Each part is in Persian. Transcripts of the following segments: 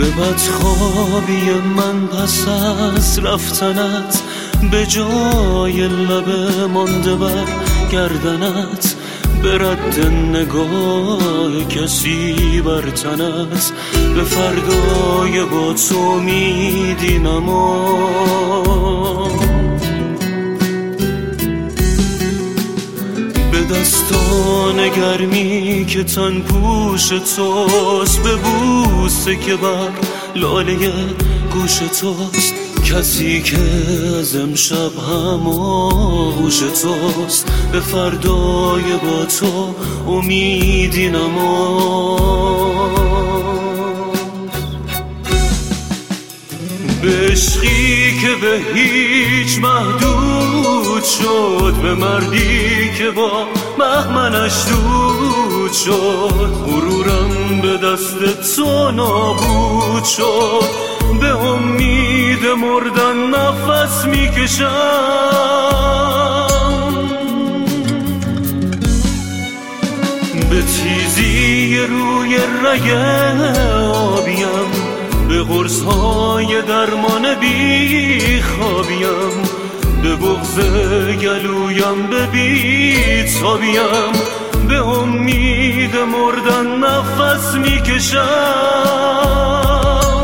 به بدخوابی من پس از رفتنت، به جای لب مانده بر گردنت، به رد نگاه کسی بر تنت، به فردای با تو امیدی نماند. به دستان گرمی که تن پوش توست، به بوسه که بر لاله گوش توست، کسی که از امشب هم آغوش توست، به فردای با تو امیدی نماند. به عشقی که به هیچ محدود شد، به مردی که با بهمنش دود شد، غرورم به دست تو نابود شد، به امید مردن نفس میکشم. به تیزی روی رگ آبیم، به قرص‌های درمان بیخوابیم، به بغض گلویم به بی‌تابیم، به امید مردن نفس میکشم.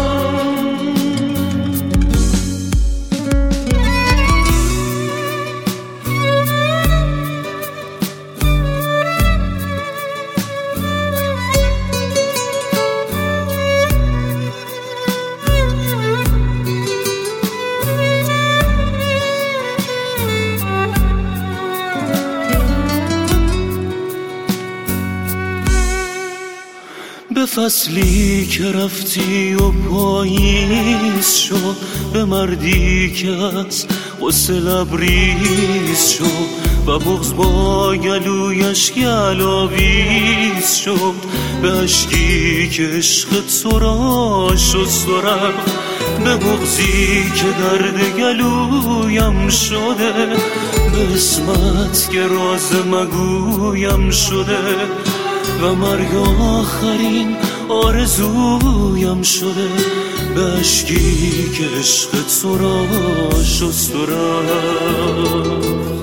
به فصلی که رفتی و پاییز شد، به مردی که از غصه لبریز شد، و بغض با گلویش گلاویز شد، به اشکی که عشق تو را شست و رفت، به بغضی که درد گلویم شده، به اسمت که راز مگویم شده، و مرگ آخرین آرزویم شده، به اشکی که عشق تو را شست و رفت.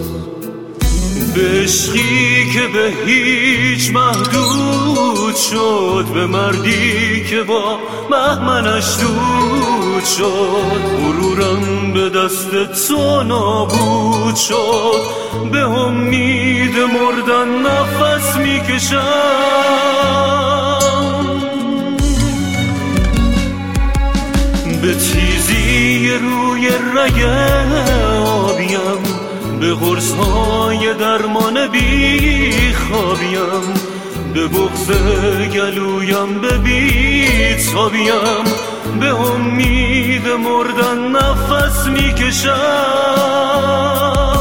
به عشقی که به هیچ محدود شد، به مردی که با بهمنش دود شد، غرورم به دست تو نابود شد، به امید مردن نفس میکشم. به تیزی روی رگ آبیم، به قرص‌های درمان بیخوابیم، به بغض گلویم به بی‌تابیم، به امید مردن نفس میکشم.